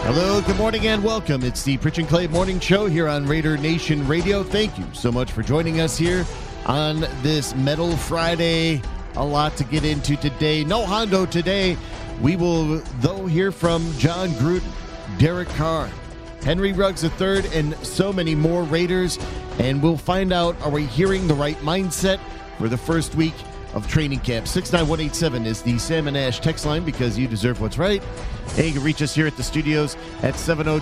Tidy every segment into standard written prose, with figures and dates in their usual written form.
Hello, good morning, and welcome. It's the Pritch and Clay Morning Show here on Raider Nation Radio. Thank you so much for joining us here on this Metal Friday. A lot to get into today. No Hondo today. We will, though, hear from John Gruden, Derek Carr, Henry Ruggs III, and so many more Raiders. And we'll find out, are we hearing the right mindset for the first week of training camp? 69187 is the Sam and Ash text line, because you deserve what's right. And you can reach us here at the studios at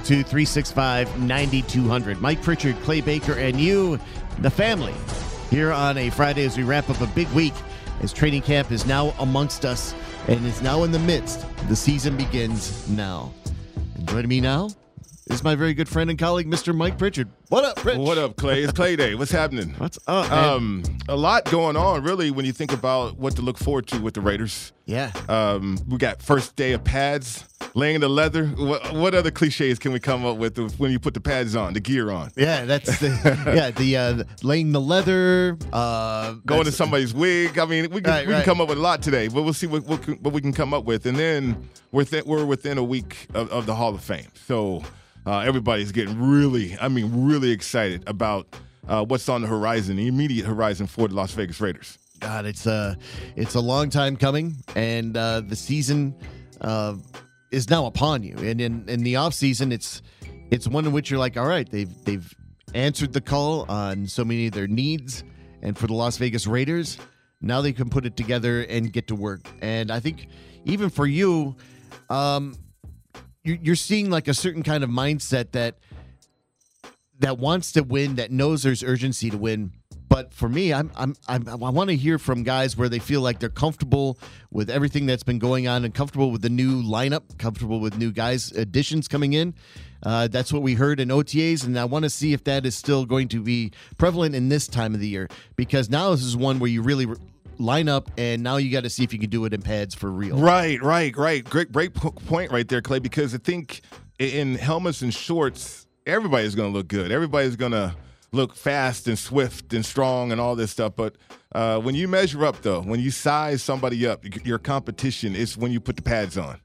702-365-9200. Mike Pritchard, Clay Baker, and you, the family, here on a Friday as we wrap up a big week as training camp is now amongst us and is now in the midst. The season begins now. And joining me now is my very good friend and colleague, Mr. Mike Pritchard. What up, Pritch? What up, Clay? It's Clay Day. What's happening? What's up, man? A lot going on, really, when you think about what to look forward to with the Raiders. Yeah. We got first day of pads, laying the leather. What other cliches can we come up with when you put the pads on, the gear on? Yeah, that's the laying the leather, going to somebody's wig. I mean, we can come up with a lot today, but we'll see what we can come up with. And then we're within a week of the Hall of Fame, so. Everybody's getting really excited about what's on the horizon, the immediate horizon for the Las Vegas Raiders. God, it's a long time coming, and the season is now upon you. And in the off season, it's one in which you're like, all right, they've answered the call on so many of their needs, and for the Las Vegas Raiders, now they can put it together and get to work. And I think even for you, you're seeing like a certain kind of mindset that wants to win, that knows there's urgency to win. But for me, I want to hear from guys where they feel like they're comfortable with everything that's been going on and comfortable with the new lineup, comfortable with new guys, additions coming in. That's what we heard in OTAs, and I want to see if that is still going to be prevalent in this time of the year, because now this is one where you really line up, and now you got to see if you can do it in pads for real. Right. Great point right there, Clay, because I think in helmets and shorts, everybody's going to look good. Everybody's going to look fast and swift and strong and all this stuff. But when you measure up, though, when you size somebody up, your competition is when you put the pads on.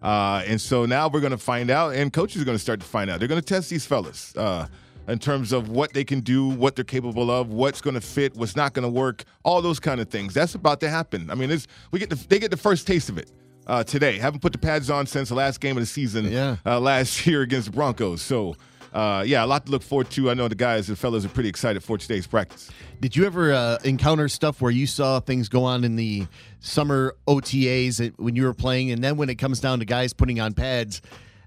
And so now we're going to find out, and coaches are going to start to find out. They're going to test these fellas in terms of what they can do, what they're capable of, what's going to fit, what's not going to work, all those kind of things. That's about to happen. I mean, they get the first taste of it today. Haven't put the pads on since the last game of the season last year against the Broncos. So, a lot to look forward to. I know the fellas are pretty excited for today's practice. Did you ever encounter stuff where you saw things go on in the summer OTAs when you were playing, and then when it comes down to guys putting on pads,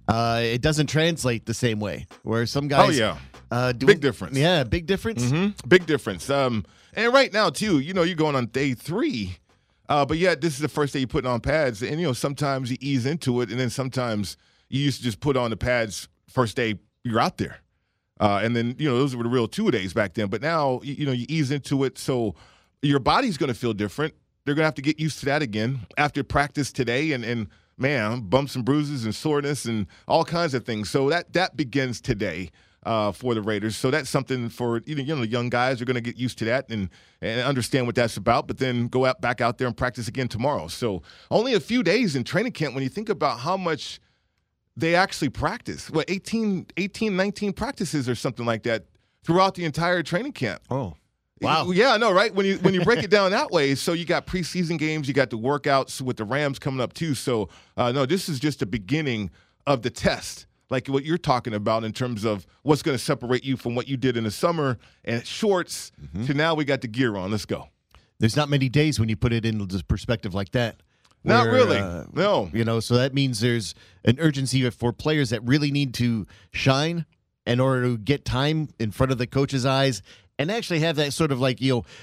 it doesn't translate the same way, where some guys... Oh, yeah. Big difference. Yeah, big difference. Mm-hmm. Big difference. And right now, too, you're going on day 3, but yet this is the first day you're putting on pads. And, sometimes you ease into it, and then sometimes you used to just put on the pads first day you're out there. And then, those were the real 2 days back then. But now, you ease into it, so your body's going to feel different. They're going to have to get used to that again after practice today, and man, bumps and bruises and soreness and all kinds of things. So that begins today. For the Raiders. So that's something for young guys are going to get used to that and understand what that's about, but then go back out there and practice again tomorrow. So only a few days in training camp when you think about how much they actually practice. 18, 19 practices or something like that throughout the entire training camp. Oh, wow. Yeah, I know, right? When you break it down that way, so you got preseason games, you got the workouts with the Rams coming up too. So, no, this is just the beginning of the test. Like what you're talking about in terms of what's going to separate you from what you did in the summer and shorts to now we got the gear on. Let's go. There's not many days when you put it into perspective like that. Not really. No. So that means there's an urgency for players that really need to shine in order to get time in front of the coach's eyes and actually have that sort of like,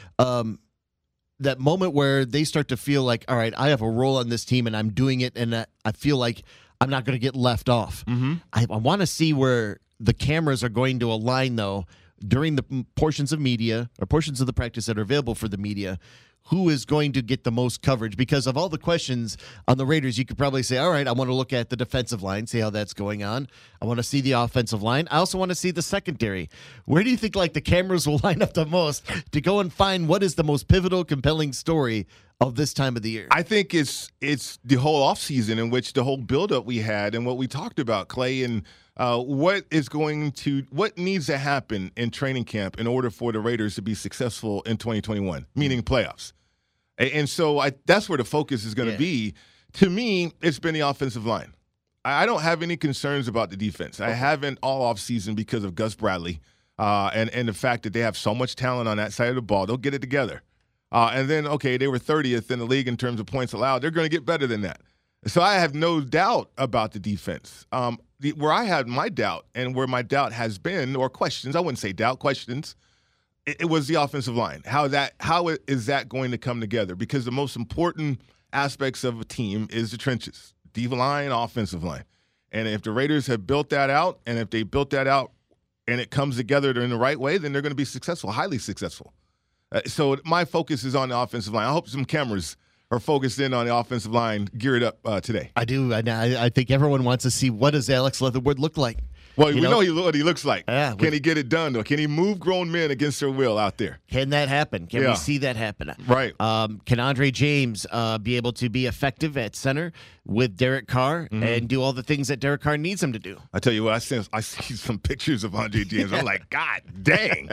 that moment where they start to feel like, all right, I have a role on this team and I'm doing it, and I feel like I'm not going to get left off. Mm-hmm. I want to see where the cameras are going to align, though, during the portions of media or portions of the practice that are available for the media, who is going to get the most coverage. Because of all the questions on the Raiders, you could probably say, all right, I want to look at the defensive line, see how that's going on. I want to see the offensive line. I also want to see the secondary. Where do you think the cameras will line up the most to go and find what is the most pivotal, compelling story of this time of the year? I think it's the whole offseason in which the whole buildup we had and what we talked about, Clay, and what needs to happen in training camp in order for the Raiders to be successful in 2021, meaning playoffs. And so that's where the focus is going to be. To me, it's been the offensive line. I don't have any concerns about the defense. I haven't all offseason because of Gus Bradley and the fact that they have so much talent on that side of the ball. They'll get it together. And then, okay, they were 30th in the league in terms of points allowed. They're going to get better than that. So I have no doubt about the defense. Where I had my doubt and where my doubt has been, or questions, I wouldn't say doubt, questions, it was the offensive line. How is that going to come together? Because the most important aspects of a team is the trenches, defensive line, offensive line. And if the Raiders have built that out, and if they built that out and it comes together in the right way, then they're going to be successful, highly successful. So my focus is on the offensive line. I hope some cameras are focused in on the offensive line, geared up today. I do. I think everyone wants to see, what does Alex Leatherwood look like? Well, we know what he looks like. Yeah, can he get it done, though? Can he move grown men against their will out there? Can that happen? Can we see that happen? Right. Can Andre James be able to be effective at center with Derek Carr and do all the things that Derek Carr needs him to do? I tell you what, I see some pictures of Andre James. I'm like, God dang.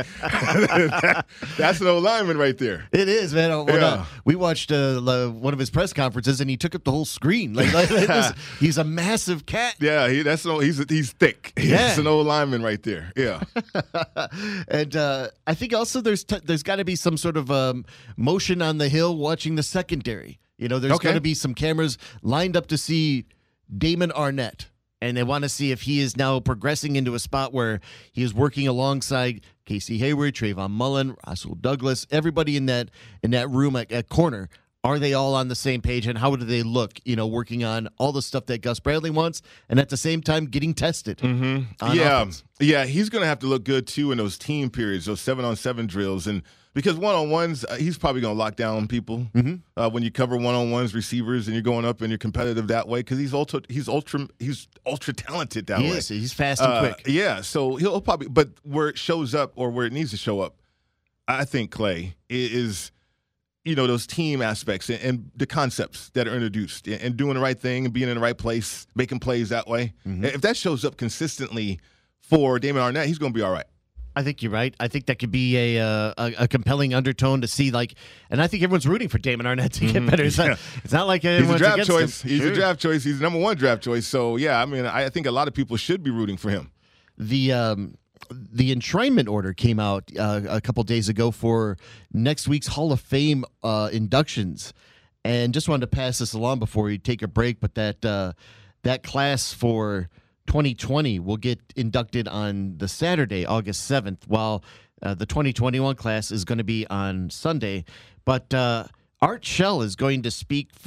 That's an old lineman right there. It is, man. We watched one of his press conferences, and he took up the whole screen. He's a massive cat. Yeah, he's thick. He's an old lineman right there. Yeah. And I think also there's got to be some sort of motion on the hill watching the secondary. There's going to be some cameras lined up to see Damon Arnett, and they want to see if he is now progressing into a spot where he is working alongside Casey Hayward, Trayvon Mullen, Russell Douglas, everybody in that room at corner. Are they all on the same page, and how do they look, working on all the stuff that Gus Bradley wants, and at the same time getting tested? Offense? Yeah, he's going to have to look good, too, in those team periods, those 7-on-7 drills. And because one-on-ones, he's probably going to lock down people when you cover one-on-ones, receivers, and you're going up and you're competitive that way, because he's ultra talented that way. Yes, he's fast and quick. Yeah, so he'll probably – but where it shows up or where it needs to show up, I think, Clay, is – those team aspects and the concepts that are introduced and doing the right thing and being in the right place, making plays that way. If that shows up consistently for Damon Arnett, he's going to be all right. I think you're right. I think that could be a compelling undertone to see, and I think everyone's rooting for Damon Arnett to get better. It's not like he's a draft choice. Him. He's Sure. a draft choice. He's the number one draft choice. So, yeah, I think a lot of people should be rooting for him. The enshrinement order came out a couple days ago for next week's Hall of Fame inductions, and just wanted to pass this along before we take a break. But that class for 2020 will get inducted on the Saturday, August 7th, while the 2021 class is going to be on Sunday. But Art Shell is going to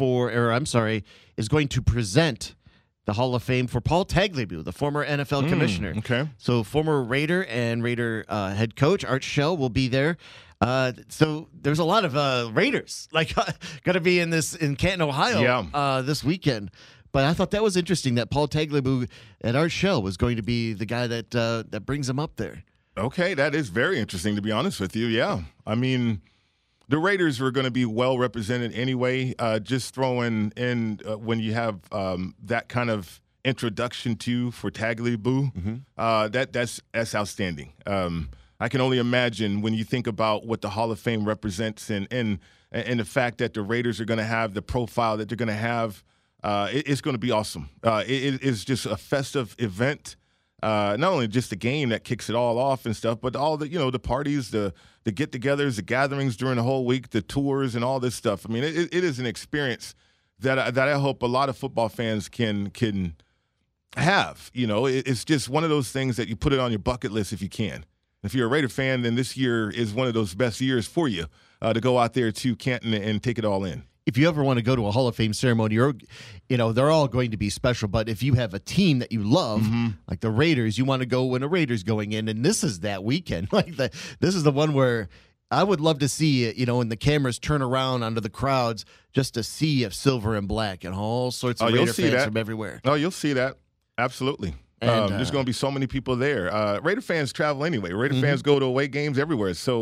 is going to present the Hall of Fame for Paul Tagliabue, the former NFL commissioner. Okay. So former Raider and Raider head coach Art Shell will be there. So there's a lot of Raiders going to be in Canton, Ohio this weekend. But I thought that was interesting that Paul Tagliabue and Art Shell was going to be the guy that brings him up there. Okay, that is very interesting, to be honest with you. Yeah. The Raiders were going to be well represented anyway. Just throwing in when you have that kind of introduction for Tagliabue, that's outstanding. I can only imagine when you think about what the Hall of Fame represents and the fact that the Raiders are going to have the profile that they're going to have. It's going to be awesome. It is just a festive event. Not only just the game that kicks it all off and stuff, but all the the parties, the get-togethers, the gatherings during the whole week, the tours, and all this stuff. It is an experience that I hope a lot of football fans can have. It's just one of those things that you put it on your bucket list if you can. If you're a Raider fan, then this year is one of those best years for you to go out there to Canton and take it all in. If you ever want to go to a Hall of Fame ceremony, they're all going to be special. But if you have a team that you love, like the Raiders, you want to go when a Raiders going in, and this is that weekend. This is the one where I would love to see and the cameras turn around onto the crowds just to see if silver and black and all sorts of Raider fans from everywhere. Oh, you'll see that. Absolutely. And, there's going to be so many people there. Raider fans travel anyway. Raider fans go to away games everywhere. So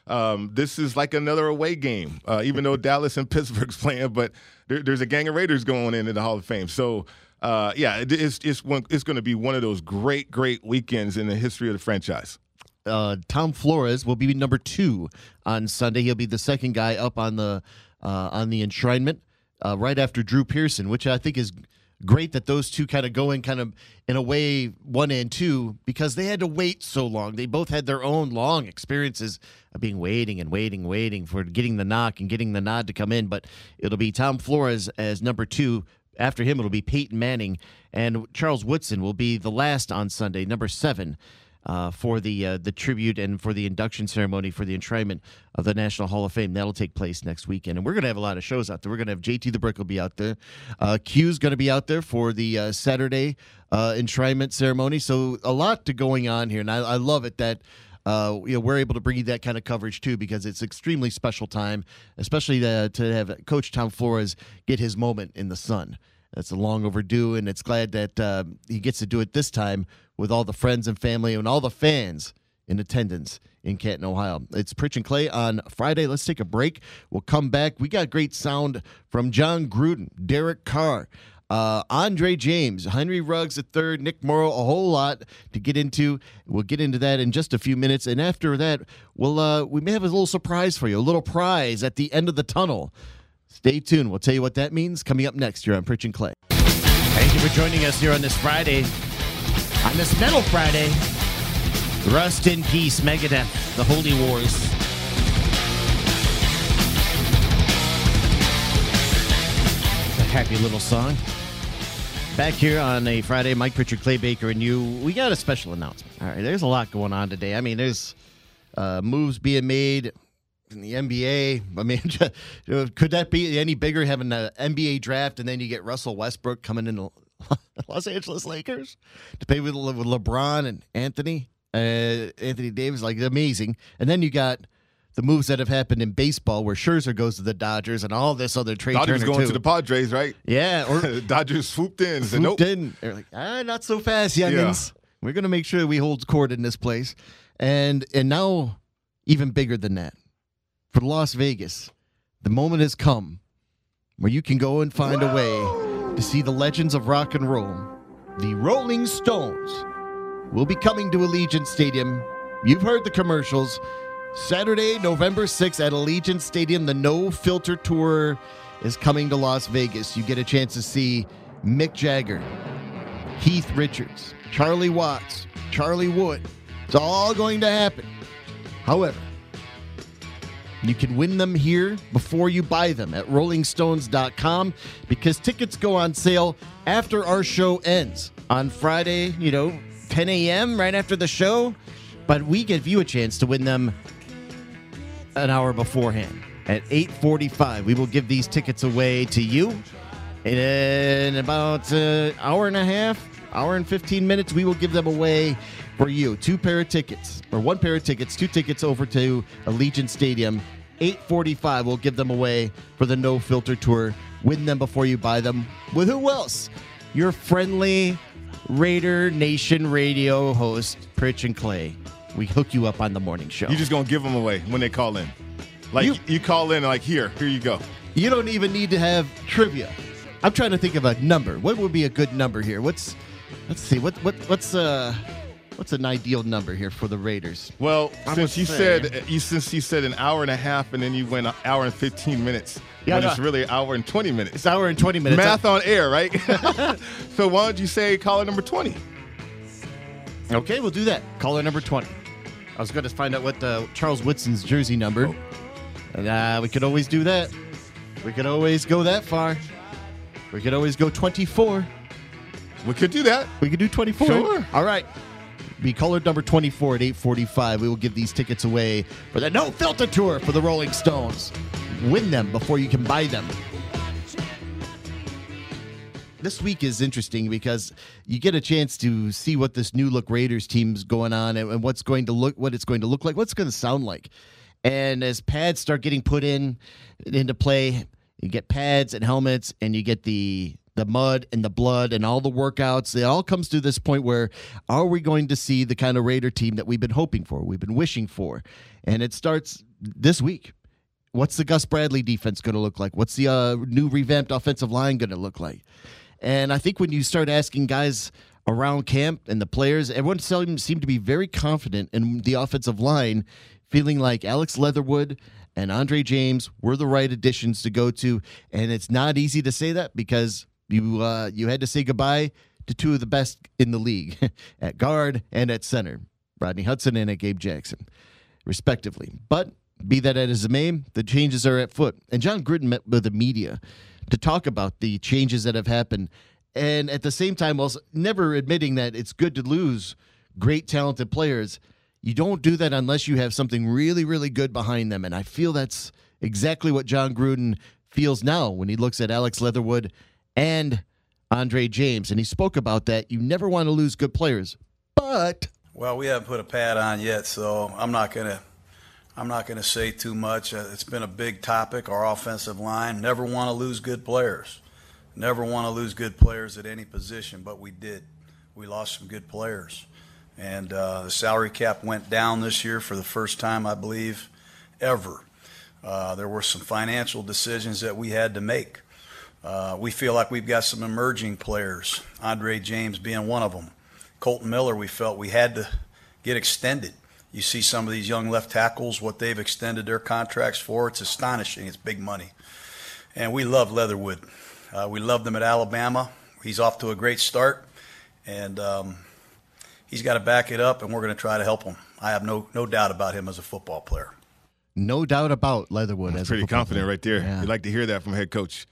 this is like another away game, even though Dallas and Pittsburgh's playing, but there's a gang of Raiders going into the Hall of Fame. So, it's going to be one of those great weekends in the history of the franchise. Tom Flores will be number 2 on Sunday. He'll be the second guy up on the enshrinement right after Drew Pearson, which I think is great that those two kind of go in a way 1 and 2 because they had to wait so long. They both had their own long experiences of being waiting for getting the knock and getting the nod to come in. But it'll be Tom Flores as number 2. After him, it'll be Peyton Manning, and Charles Woodson will be the last on Sunday, number 7. For the tribute and for the induction ceremony for the enshrinement of the National Hall of Fame. That'll take place next weekend. And we're going to have a lot of shows out there. We're going to have JT the Brick will be out there. Q's going to be out there for the Saturday enshrinement ceremony. So a lot to going on here. And I love it that we're able to bring you that kind of coverage too, because it's extremely special time, especially to have Coach Tom Flores get his moment in the sun. That's a long overdue, and it's glad that he gets to do it this time with all the friends and family and all the fans in attendance in Canton, Ohio. It's Pritch and Clay on Friday. Let's take a break. We'll come back. We got great sound from John Gruden, Derek Carr, Andre James, Henry Ruggs III, Nick Morrow, a whole lot to get into. We'll get into that in just a few minutes. And after that, we may have a little surprise for you, a little prize at the end of the tunnel. Stay tuned. We'll tell you what that means coming up next here on Pritch and Clay. Thank you for joining us here on this Friday. On this Metal Friday, rest in peace, Megadeth, the Holy Wars. It's a happy little song. Back here on a Friday, Mike Pritchard, Clay Baker, and you, we got a special announcement. All right, there's a lot going on today. I mean, there's moves being made in the NBA. I mean, could that be any bigger, having an NBA draft and then you get Russell Westbrook coming into Los Angeles Lakers to play with LeBron and Anthony Davis? Like, amazing. And then you got the moves that have happened in baseball where Scherzer goes to the Dodgers and all this other trade. Dodgers going to the Padres, right? Yeah. Or Dodgers swooped in. Nope. They're like, not so fast, youngins. Yeah. We're going to make sure we hold court in this place. And now, even bigger than that, for Las Vegas, the moment has come where you can go and find a way to see the legends of rock and roll. The Rolling Stones will be coming to Allegiant Stadium. You've heard the commercials. Saturday, November 6th at Allegiant Stadium, the No Filter Tour is coming to Las Vegas. You get a chance to see Mick Jagger, Keith Richards, Charlie Watts, Charlie Wood. It's all going to happen. However, you can win them here before you buy them at rollingstones.com because tickets go on sale after our show ends on Friday, 10 a.m. right after the show. But we give you a chance to win them an hour beforehand at 8:45. We will give these tickets away to you in about an hour and a half, hour and 15 minutes. We will give them away for you. 1 pair of tickets, 2 tickets over to Allegiant Stadium. 8:45, we'll give them away for the No Filter Tour. Win them before you buy them. With who else? Your friendly Raider Nation radio host, Pritch and Clay. We hook you up on the morning show. You're just going to give them away when they call in. Like, you call in like, here you go. You don't even need to have trivia. I'm trying to think of a number. What would be a good number here? Let's see. What's an ideal number here for the Raiders? Well, since you said an hour and a half and then you went an hour and 15 minutes. Yeah, it's really an hour and 20 minutes. It's an hour and 20 minutes. Math on air, right? So why don't you say caller number 20? Okay, we'll do that. Caller number 20. I was going to find out what Charles Woodson's jersey number. We could always do that. We could always go that far. We could always go 24. We could do that. We could do 24. Sure. All right. Be caller number 24 at 8:45. We will give these tickets away for the No Filter Tour for the Rolling Stones. Win them before you can buy them. This week is interesting because you get a chance to see what this new look Raiders team's going on and what it's going to look like, what's going to sound like. And as pads start getting put into play, you get pads and helmets, and you get the mud and the blood and all the workouts. It all comes to this point where, are we going to see the kind of Raider team that we've been hoping for, we've been wishing for? And it starts this week. What's the Gus Bradley defense going to look like? What's the new revamped offensive line going to look like? And I think when you start asking guys around camp and the players, everyone seemed to be very confident in the offensive line, feeling like Alex Leatherwood and Andre James were the right additions to go to. And it's not easy to say that because you had to say goodbye to two of the best in the league at guard and at center, Rodney Hudson and at Gabe Jackson, respectively. But be that as it may, the changes are at foot. And John Gruden met with the media to talk about the changes that have happened. And at the same time, while never admitting that it's good to lose great, talented players, you don't do that unless you have something really, really good behind them. And I feel that's exactly what John Gruden feels now when he looks at Alex Leatherwood and Andre James. And he spoke about that. You never want to lose good players. But well, we haven't put a pad on yet, so I'm not gonna say too much. It's been a big topic, our offensive line. Never want to lose good players. Never want to lose good players at any position, but we did. We lost some good players. And the salary cap went down this year for the first time, I believe, ever. There were some financial decisions that we had to make. We feel like we've got some emerging players, Andre James being one of them. Colton Miller, we felt we had to get extended. You see some of these young left tackles, what they've extended their contracts for. It's astonishing. It's big money. And we love Leatherwood. We loved him at Alabama. He's off to a great start. And he's got to back it up, and we're going to try to help him. I have no doubt about him as a football player. No doubt about Leatherwood. That's pretty confident right there. Yeah. You'd like to hear that from a head coach.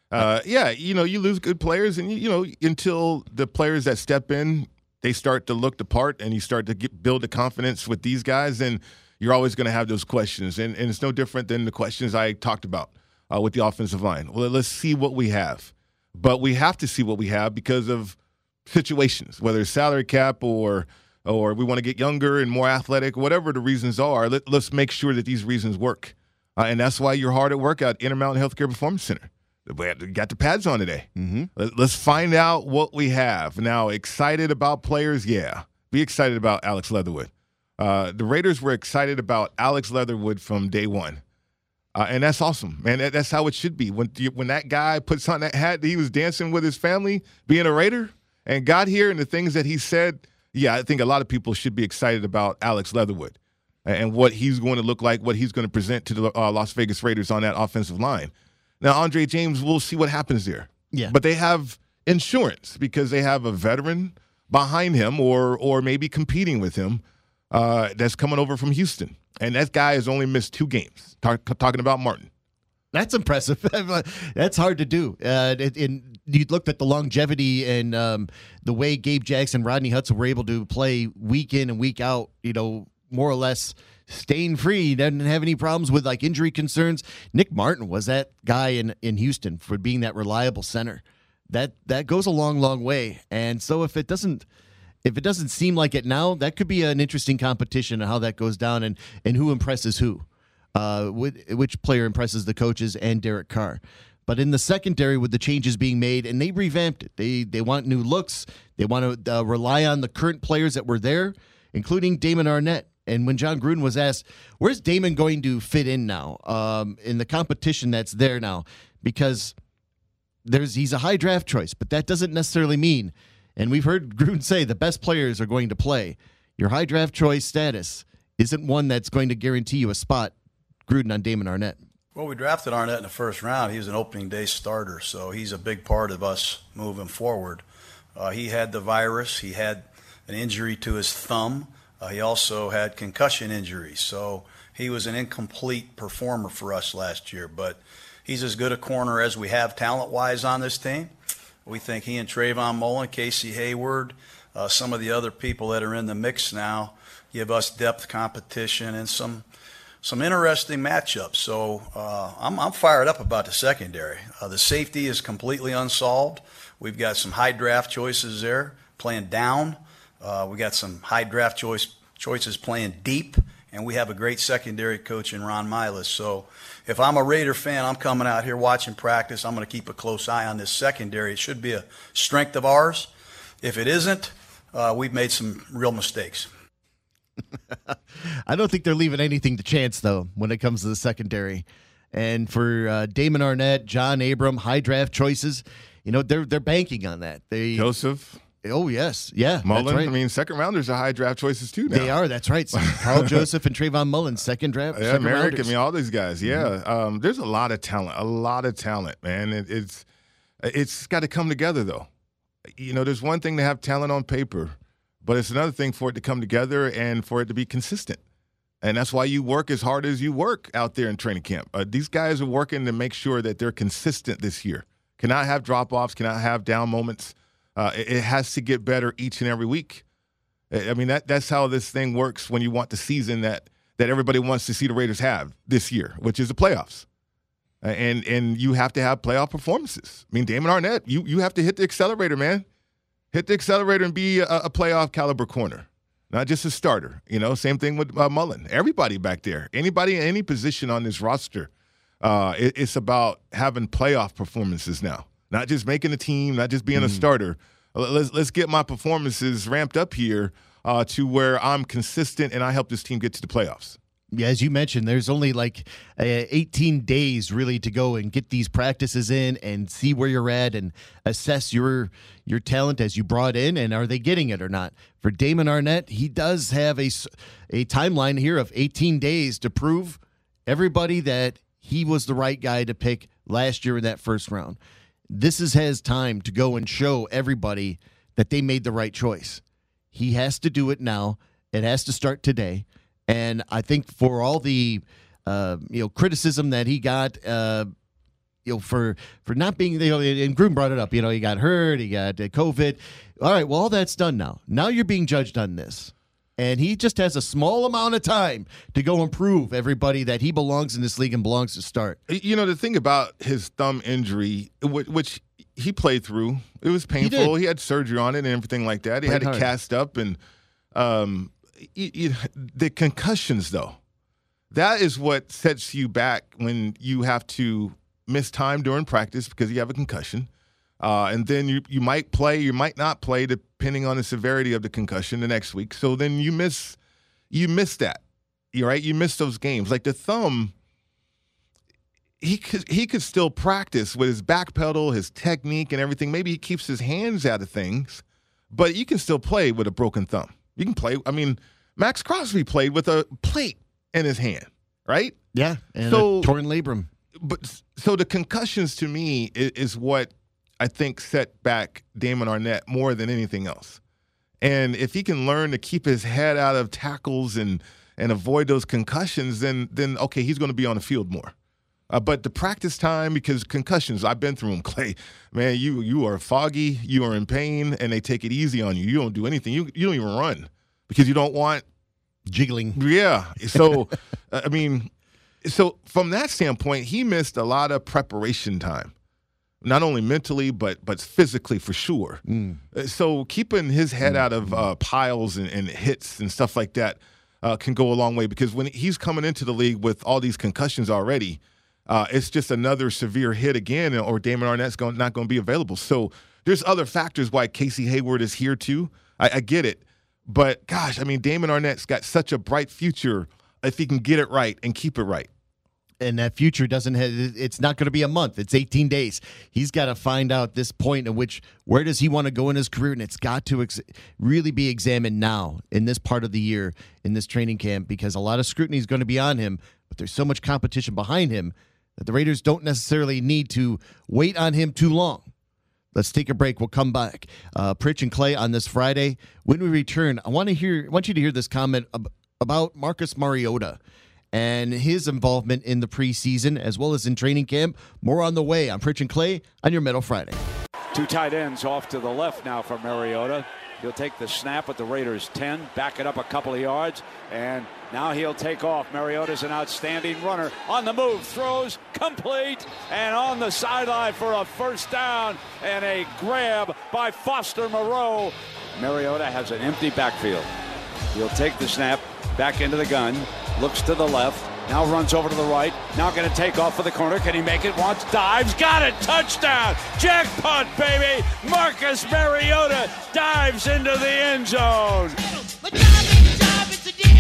You lose good players, and, until the players that step in, they start to look the part and you start to build the confidence with these guys, and you're always going to have those questions. And it's no different than the questions I talked about with the offensive line. Well, let's see what we have. But we have to see what we have because of situations, whether it's salary cap or we want to get younger and more athletic, whatever the reasons are. Let's make sure that these reasons work. And that's why you're hard at work at Intermountain Healthcare Performance Center. We got the pads on today. Mm-hmm. Let's find out what we have. Now, excited about players? Yeah. Be excited about Alex Leatherwood. The Raiders were excited about Alex Leatherwood from day one. And that's awesome, man. That's how it should be. When that guy puts on that hat, he was dancing with his family, being a Raider, and got here, and the things that he said, I think a lot of people should be excited about Alex Leatherwood and what he's going to look like, what he's going to present to the Las Vegas Raiders on that offensive line. Now, Andre James, we'll see what happens there. Yeah. But they have insurance because they have a veteran behind him or maybe competing with him that's coming over from Houston. And that guy has only missed 2 games, talking about Martin. That's impressive. That's hard to do. You looked at the longevity and the way Gabe Jackson, Rodney Hudson were able to play week in and week out, more or less staying free, didn't have any problems with injury concerns. Nick Martin was that guy in Houston for being that reliable center. That goes a long, long way. And so if it doesn't seem like it now, that could be an interesting competition on how that goes down and who impresses who, which player impresses the coaches and Derek Carr. But in the secondary, with the changes being made, and they revamped it, they want new looks. They want to rely on the current players that were there, including Damon Arnett. And when John Gruden was asked, where's Damon going to fit in now in the competition that's there now? Because he's a high draft choice, but that doesn't necessarily mean, and we've heard Gruden say the best players are going to play. Your high draft choice status isn't one that's going to guarantee you a spot, Gruden, on Damon Arnett. Well, we drafted Arnett in the first round. He was an opening day starter, so he's a big part of us moving forward. He had the virus. He had an injury to his thumb. He also had concussion injuries, so he was an incomplete performer for us last year. But he's as good a corner as we have talent-wise on this team. We think he and Trayvon Mullen, Casey Hayward, some of the other people that are in the mix now give us depth competition and some interesting matchups. So I'm fired up about the secondary. The safety is completely unsolved. We've got some high draft choices there playing down. We got some high draft choices playing deep, and we have a great secondary coach in Ron Milas. So if I'm a Raider fan, I'm coming out here watching practice. I'm going to keep a close eye on this secondary. It should be a strength of ours. If it isn't, we've made some real mistakes. I don't think they're leaving anything to chance, though, when it comes to the secondary. And for Damon Arnette, John Abram, high draft choices, they're banking on that. Joseph. Oh, yes. Yeah. Mullen. That's right. I mean, second rounders are high draft choices, too, now. They are. That's right. Carl Joseph and Trayvon Mullen, second draft. Yeah, Merrick. I mean, all these guys. Yeah. Mm-hmm. There's a lot of talent, man. It's got to come together, though. There's one thing to have talent on paper, but it's another thing for it to come together and for it to be consistent. And that's why you work as hard as you work out there in training camp. These guys are working to make sure that they're consistent this year. Cannot have drop-offs, cannot have down moments. It has to get better each and every week. I mean, that's how this thing works when you want the season that everybody wants to see the Raiders have this year, which is the playoffs. And you have to have playoff performances. I mean, Damon Arnette, you have to hit the accelerator, man. Hit the accelerator and be a playoff caliber corner, not just a starter. Same thing with Mullen. Everybody back there, anybody in any position on this roster, it's about having playoff performances now. Not just making a team, not just being a starter. Let's get my performances ramped up here to where I'm consistent and I help this team get to the playoffs. Yeah, as you mentioned, there's only 18 days really to go and get these practices in and see where you're at and assess your talent as you brought in, and are they getting it or not. For Damon Arnette, he does have a timeline here of 18 days to prove everybody that he was the right guy to pick last year in that first round. This is his time to go and show everybody that they made the right choice. He has to do it now. It has to start today. And I think for all the criticism that he got, for not being, and Gruden brought it up, he got hurt, he got COVID. All right, well, all that's done now. Now you're being judged on this. And he just has a small amount of time to go and prove everybody that he belongs in this league and belongs to start. The thing about his thumb injury, which he played through, it was painful. He had surgery on it and everything like that. He had it cast up. And the concussions, though, that is what sets you back when you have to miss time during practice because you have a concussion. And then you might play, you might not play, depending on the severity of the concussion the next week. So then you miss that. You're right. You miss those games. Like the thumb, he could still practice with his back pedal, his technique, and everything. Maybe he keeps his hands out of things, but you can still play with a broken thumb. You can play. I mean, Max Crosby played with a plate in his hand, right? Yeah, and a torn labrum. But so the concussions to me is what I think set back Damon Arnette more than anything else. And if he can learn to keep his head out of tackles and avoid those concussions, then okay, he's going to be on the field more. But the practice time, because concussions, I've been through them, Clay. Man, you are foggy, you are in pain, and they take it easy on you. You don't do anything. You don't even run because you don't want jiggling. Yeah. So, so from that standpoint, he missed a lot of preparation time. Not only mentally, but physically for sure. So keeping his head out of piles and hits and stuff like that can go a long way, because when he's coming into the league with all these concussions already, it's just another severe hit again, or Damon Arnette's not going to be available. So there's other factors why Casey Hayward is here too. I get it. But, gosh, I mean, Damon Arnette's got such a bright future if he can get it right and keep it right. And that future it's not going to be a month. It's 18 days. He's got to find out this point in which, where does he want to go in his career? And it's got to really be examined now in this part of the year, in this training camp, because a lot of scrutiny is going to be on him, but there's so much competition behind him that the Raiders don't necessarily need to wait on him too long. Let's take a break. We'll come back. Pritch and Clay on this Friday. When we return, I want you to hear this comment about Marcus Mariota and his involvement in the preseason as well as in training camp. More on the way on Pritch and Clay on your Metal Friday. Two tight ends off to the left now for Mariota. He'll take the snap at the Raiders' 10, back it up a couple of yards, and now he'll take off. Mariota's an outstanding runner. On the move, throws, complete, and on the sideline for a first down, and a grab by Foster Moreau. Mariota has an empty backfield. He'll take the snap, back into the gun, looks to the left, now runs over to the right, now going to take off for the corner. Can he make it once? Dives, got it, touchdown, jackpot, baby! Marcus Mariota dives into the end zone.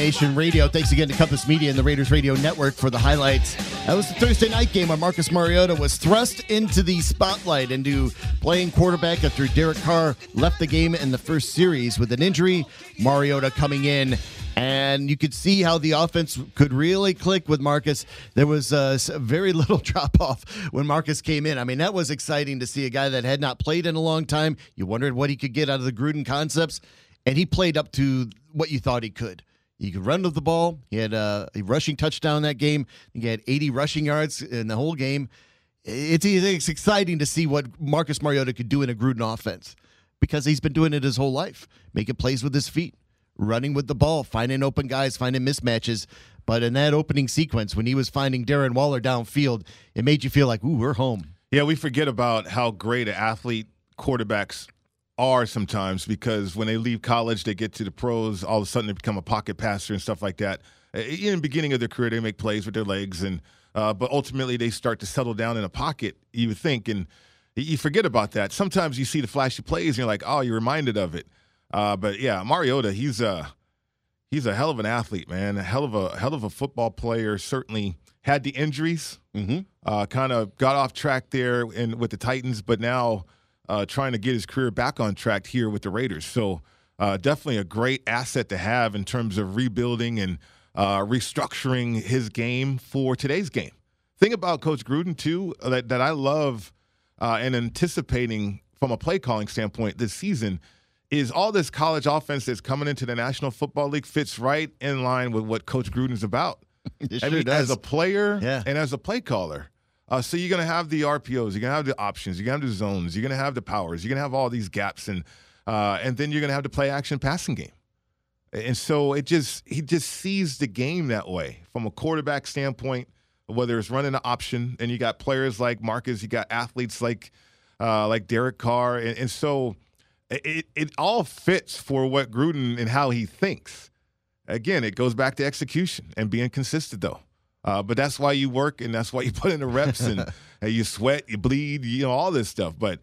Nation Radio. Thanks again to Compass Media and the Raiders Radio Network for the highlights. That was the Thursday night game where Marcus Mariota was thrust into the spotlight, into playing quarterback after Derek Carr left the game in the first series with an injury. Mariota coming in, and you could see how the offense could really click with Marcus. There was very little drop-off when Marcus came in. I mean, that was exciting to see a guy that had not played in a long time. You wondered what he could get out of the Gruden concepts, and he played up to what you thought he could. He could run with the ball. He had a rushing touchdown that game. He had 80 rushing yards in the whole game. It's exciting to see what Marcus Mariota could do in a Gruden offense because he's been doing it his whole life, making plays with his feet, running with the ball, finding open guys, finding mismatches. But in that opening sequence, when he was finding Darren Waller downfield, it made you feel like, ooh, we're home. Yeah, we forget about how great an athlete quarterbacks are sometimes because when they leave college, they get to the pros, all of a sudden they become a pocket passer and stuff like that. In the beginning of their career, they make plays with their legs, and but ultimately they start to settle down in a pocket, you would think, and you forget about that. Sometimes you see the flashy plays, and you're like, oh, you're reminded of it. But yeah, Mariota, he's a hell of an athlete, man. A hell of a football player. Certainly had the injuries, kind of got off track there with the Titans, but now trying to get his career back on track here with the Raiders. So definitely a great asset to have in terms of rebuilding and restructuring his game for today's game. Thing about Coach Gruden, too, that I love and anticipating from a play calling standpoint this season is all this college offense that's coming into the National Football League fits right in line with what Coach Gruden's about. As a player and as a play caller. So you're going to have the RPOs, you're going to have the options, you're going to have the zones, you're going to have the powers, you're going to have all these gaps, and then you're going to have the play-action passing game. And so he just sees the game that way from a quarterback standpoint, whether it's running an option, and you got players like Marcus, you got athletes like Derek Carr, and so it all fits for what Gruden and how he thinks. Again, it goes back to execution and being consistent, though. But that's why you work, and that's why you put in the reps, and you sweat, you bleed, all this stuff. But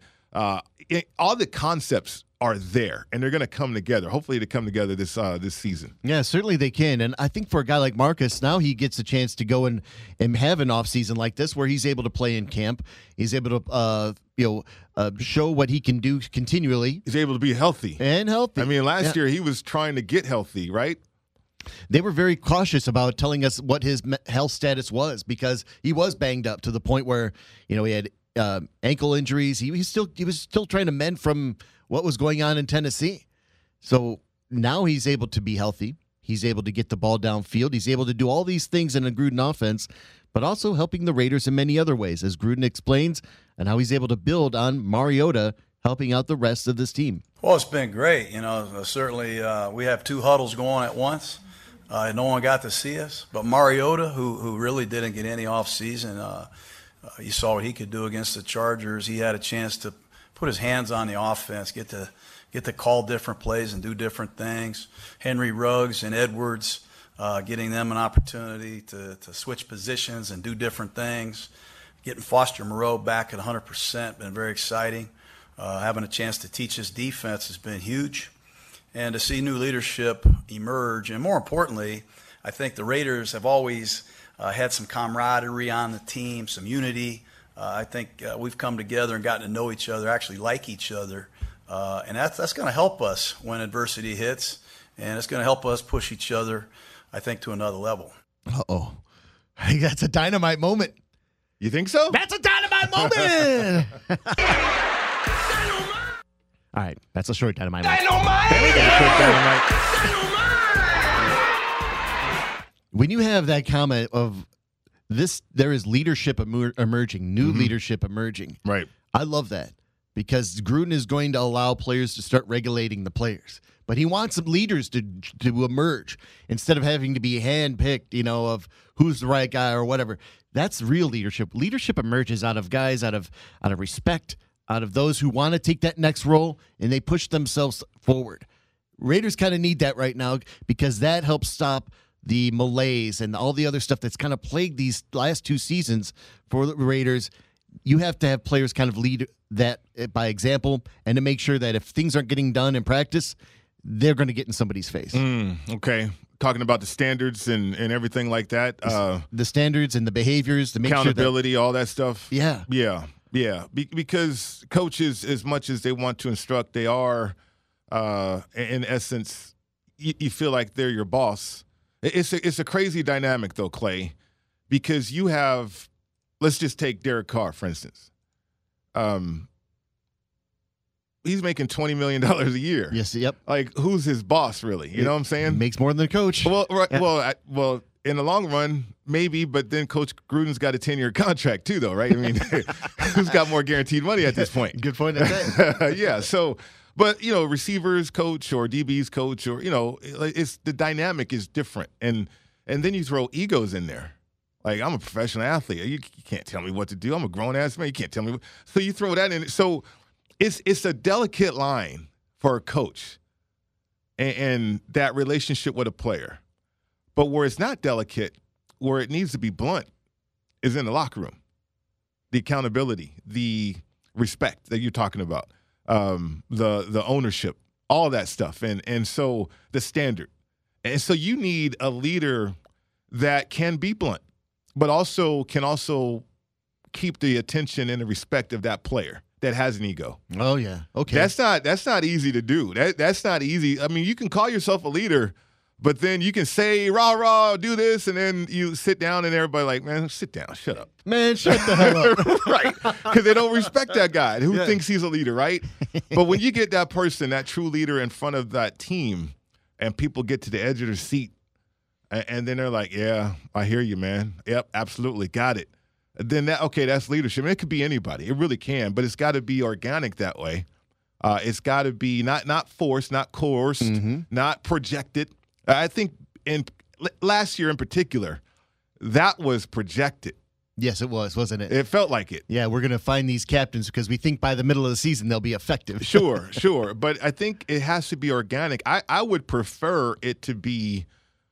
all the concepts are there, and they're going to come together. Hopefully they come together this season. Yeah, certainly they can. And I think for a guy like Marcus, now he gets a chance to go and have an offseason like this where he's able to play in camp. He's able to show what he can do continually. He's able to be healthy. And healthy. I mean, last year he was trying to get healthy, right? They were very cautious about telling us what his health status was because he was banged up to the point where, he had ankle injuries. He was still trying to mend from what was going on in Tennessee. So now he's able to be healthy. He's able to get the ball downfield. He's able to do all these things in a Gruden offense, but also helping the Raiders in many other ways, as Gruden explains, and how he's able to build on Mariota helping out the rest of this team. Well, it's been great. Certainly we have two huddles going at once. No one got to see us, but Mariota, who really didn't get any offseason, you saw what he could do against the Chargers. He had a chance to put his hands on the offense, get to call different plays and do different things. Henry Ruggs and Edwards, getting them an opportunity to switch positions and do different things. Getting Foster Moreau back at 100% been very exciting. Having a chance to teach his defense has been huge. And to see new leadership emerge. And more importantly, I think the Raiders have always had some camaraderie on the team, some unity. I think we've come together and gotten to know each other, actually like each other. And that's going to help us when adversity hits. And it's going to help us push each other, I think, to another level. Uh-oh. I think that's a dynamite moment. You think so? That's a dynamite moment! All right, that's a short dynamite. Dynamite! There we go. When you have that comment of this, there is leadership emerging, new leadership emerging. Right. I love that because Gruden is going to allow players to start regulating the players. But he wants some leaders to emerge instead of having to be handpicked, of who's the right guy or whatever. That's real leadership. Leadership emerges out of guys out of respect, out of those who want to take that next role, and they push themselves forward. Raiders kind of need that right now because that helps stop the malaise and all the other stuff that's kind of plagued these last two seasons for the Raiders. You have to have players kind of lead that by example and to make sure that if things aren't getting done in practice, they're going to get in somebody's face. Okay. Talking about the standards and everything like that. The standards and the behaviors, to make accountability, sure that, all that stuff. Yeah. Because coaches, as much as they want to instruct, they are, in essence, you feel like they're your boss. It's a crazy dynamic, though, Clay, because you have, let's just take Derek Carr, for instance. He's making $20 million a year. Yes, yep. Like, who's his boss, really? You know what I'm saying? He makes more than a coach. Well, right, Yeah. well, in the long run, maybe, but then Coach Gruden's got a 10-year contract too, though, right? I mean, who's got more guaranteed money at this point? Good point at that. Yeah, so, but, receivers coach or DBs coach or, it's the dynamic is different. And then you throw egos in there. Like, I'm a professional athlete. You can't tell me what to do. I'm a grown-ass man. You can't tell me. So you throw that in. So it's a delicate line for a coach and that relationship with a player. But where it's not delicate, where it needs to be blunt, is in the locker room. The accountability, the respect that you're talking about, the ownership, all that stuff, and so the standard. And so you need a leader that can be blunt, but can also keep the attention and the respect of that player that has an ego. Oh yeah, okay. That's not easy to do. That's not easy. I mean, you can call yourself a leader, but then you can say, rah, rah, do this, and then you sit down and everybody like, man, sit down, shut up. Man, shut the hell up. Right, because they don't respect that guy who thinks he's a leader, right? But when you get that person, that true leader in front of that team, and people get to the edge of their seat, and then they're like, yeah, I hear you, man. Yep, absolutely, got it. Then that's leadership. And it could be anybody. It really can, but it's got to be organic that way. It's got to be not forced, not coerced, not projected. I think last year in particular, that was projected. Yes, it was, wasn't it? It felt like it. Yeah, we're going to find these captains because we think by the middle of the season they'll be effective. Sure. But I think it has to be organic. I would prefer it to be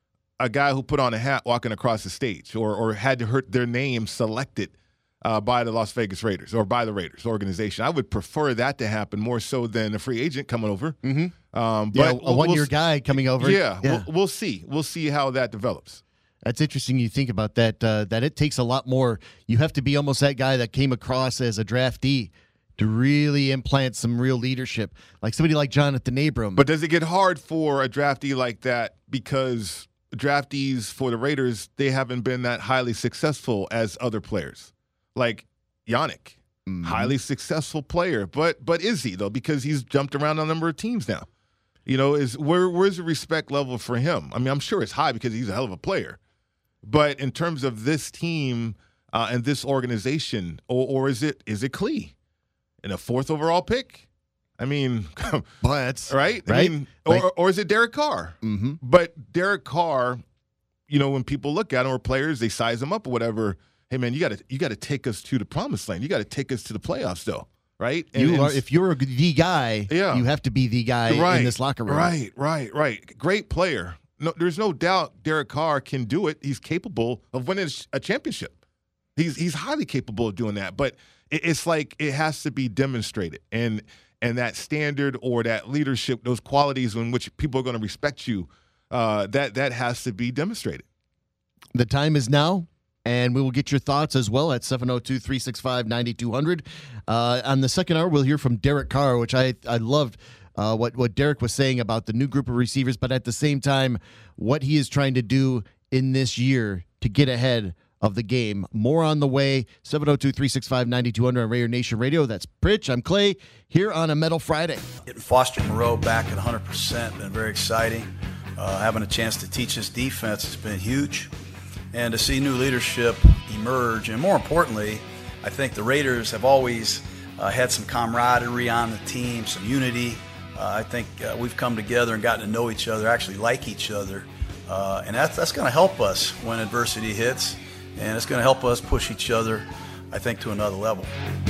a guy who put on a hat walking across the stage or had to hurt their name selected by the Las Vegas Raiders or by the Raiders organization. I would prefer that to happen more so than a free agent coming over. Mm-hmm. But a one-year guy coming over. Yeah. We'll see. We'll see how that develops. That's interesting you think about that, that it takes a lot more. You have to be almost that guy that came across as a draftee to really implant some real leadership, like somebody like Jonathan Abram. But does it get hard for a draftee like that because draftees for the Raiders, they haven't been that highly successful as other players? Like Yannick, highly successful player. But is he, though? Because he's jumped around a number of teams now. Where's the respect level for him? I mean, I'm sure it's high because he's a hell of a player. But in terms of this team and this organization, or is it Klee in a 4th overall pick? I mean, but right? I mean, or is it Derek Carr? Mm-hmm. But Derek Carr, when people look at him or players, they size him up or whatever. Hey man, you got to take us to the promised land. You got to take us to the playoffs, though, right? If you're the guy, you have to be the guy in this locker room. Right. Great player. No, there's no doubt Derek Carr can do it. He's capable of winning a championship. He's highly capable of doing that. But it's like it has to be demonstrated, and that standard or that leadership, those qualities in which people are going to respect you, that has to be demonstrated. The time is now, and we will get your thoughts as well at 702-365-9200. On the second hour, we'll hear from Derek Carr, which I loved. What Derek was saying about the new group of receivers, but at the same time, what he is trying to do in this year to get ahead of the game. More on the way. 702-365-9200 on Raider Nation Radio. That's Pritch. I'm Clay here on a Metal Friday. Getting Foster Moreau back at 100% been very exciting. Having a chance to teach his defense has been huge. And to see new leadership emerge. And more importantly, I think the Raiders have always had some camaraderie on the team, some unity. I think we've come together and gotten to know each other, actually like each other. And that's going to help us when adversity hits. And it's going to help us push each other, I think, to another level.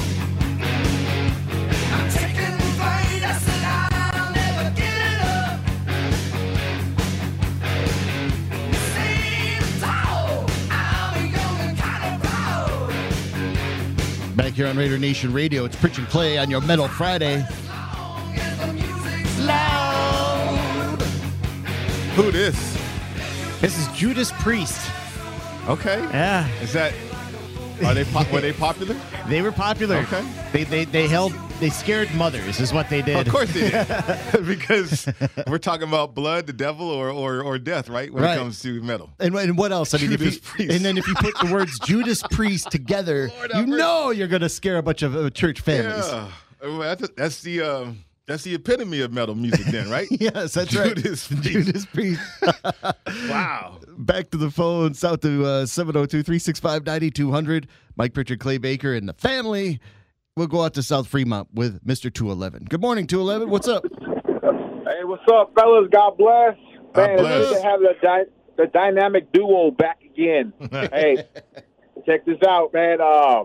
Back here on Raider Nation Radio, it's Pritch and Clay on your Metal Friday. Loud Who this? This is Judas Priest. Okay. Yeah. Is that? Were they popular? They were popular. Okay. They scared mothers is what they did. Of course they did. Because we're talking about blood, the devil, or death, right? When it comes to metal. And what else? I mean, Judas Priest. And then if you put the words Judas Priest together, you're going to scare a bunch of church families. Yeah. Well, that's the epitome of metal music then, right? Yes, that's right. Judas Priest. Wow. Back to the phones, out to 702-365-9200. Mike Pritchard, Clay Baker, and the family. We'll go out to South Fremont with Mr. 211. Good morning, 211. What's up? Hey, what's up, fellas? God bless. Man, it's good to have the dynamic duo back again. Hey, check this out, man.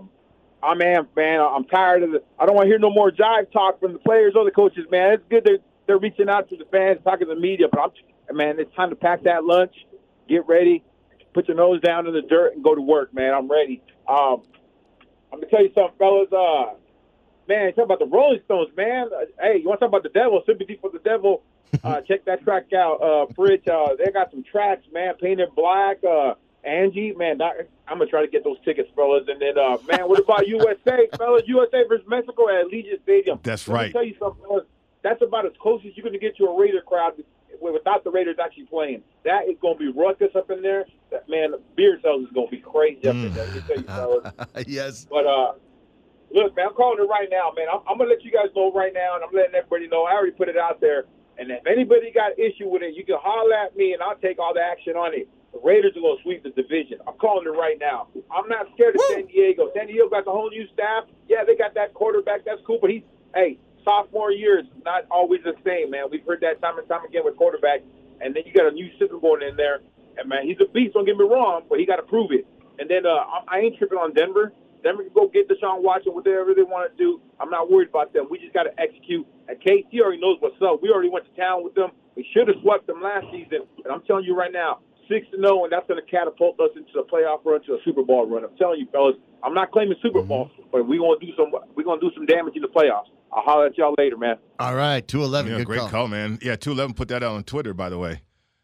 I'm tired of I don't want to hear no more jive talk from the players or the coaches, man. It's good they're reaching out to the fans, talking to the media, but it's time to pack that lunch, get ready, put your nose down in the dirt, and go to work, man. I'm ready. I'm gonna tell you something, fellas. Man, talk about the Rolling Stones, man. Hey, you want to talk about the devil? Sympathy for the Devil. Check that track out, Fridge. They got some tracks, man. Painted Black. Angie, man, I'm going to try to get those tickets, fellas. And then, man, what about USA, fellas? USA versus Mexico at Allegiant Stadium. That's right. Let me tell you something, fellas. That's about as close as you're going to get to a Raider crowd without the Raiders actually playing. That is going to be ruckus up in there. Man, beer sales is going to be crazy up in there. Let me tell you, fellas. Yes. But, look, man, I'm calling it right now, man. I'm going to let you guys know right now, and I'm letting everybody know. I already put it out there. And if anybody got issue with it, you can holler at me, and I'll take all the action on it. The Raiders are going to sweep the division. I'm calling it right now. I'm not scared of San Diego. San Diego got the whole new staff. Yeah, they got that quarterback. That's cool. But sophomore year is not always the same, man. We've heard that time and time again with quarterbacks. And then you got a new system going in there. And, man, he's a beast. Don't get me wrong, but he got to prove it. And then I ain't tripping on Denver. Denver can go get Deshaun Watson, whatever they want to do. I'm not worried about them. We just got to execute. And KC already knows what's up. We already went to town with them. We should have swept them last season. And I'm telling you right now, 6-0, and that's going to catapult us into a playoff run, to a Super Bowl run. I'm telling you, fellas, I'm not claiming Super Bowl, but we're going to do some damage in the playoffs. I'll holler at y'all later, man. All right, 211. Yeah, good great call, man. Yeah, 211 put that out on Twitter, by the way.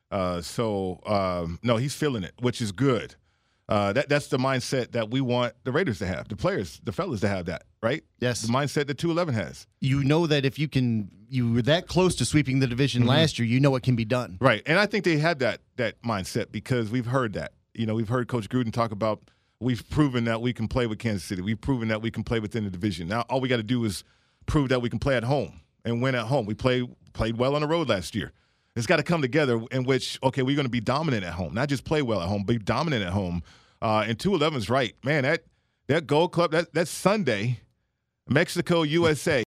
No, he's feeling it, which is good. That's the mindset that we want the Raiders to have, the players, the fellas to have that, right? Yes. The mindset that 211 has. You know that if you were that close to sweeping the division last year, you know it can be done. Right. And I think they had that mindset because we've heard that. You know, we've heard Coach Gruden talk about we've proven that we can play with Kansas City. We've proven that we can play within the division. Now all we got to do is prove that we can play at home and win at home. We played well on the road last year. It's got to come together in which, okay, we're going to be dominant at home, not just play well at home, but be dominant at home. And 211 is right. Man, that Gold Club, that's Sunday, Mexico, USA.